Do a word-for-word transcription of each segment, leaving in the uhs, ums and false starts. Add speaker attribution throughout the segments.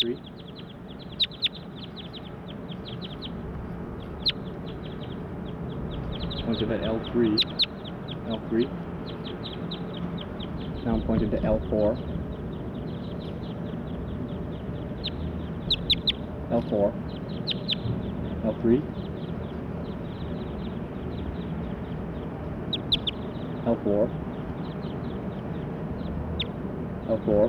Speaker 1: three. Pointed at L three. L three. Now I'm pointed to L four. L four. L three. L four. L four.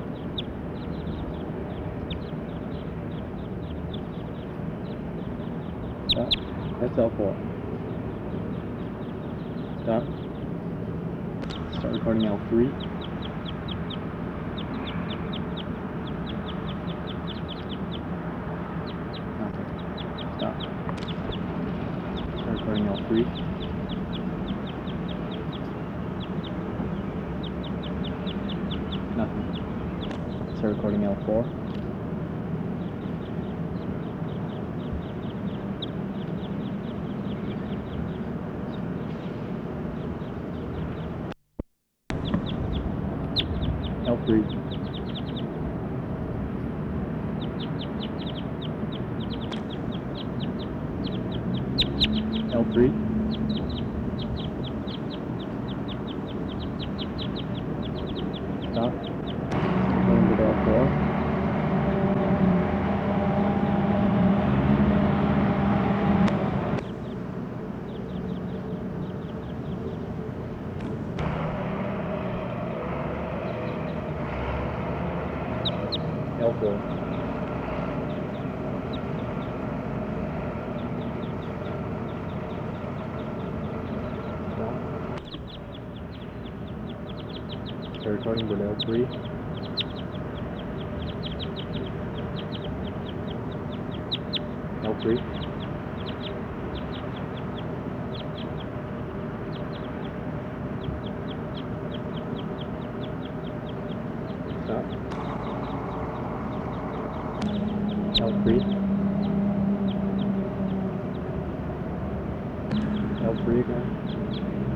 Speaker 1: Stop. That's L four. Stop. Start recording L three. Nothing. Stop. Start recording L three. Nothing. Start recording L four. L three. L three. Stop. Going to L four. L four. Stop. Start recording with L three. L three. Stop. L three. L three again.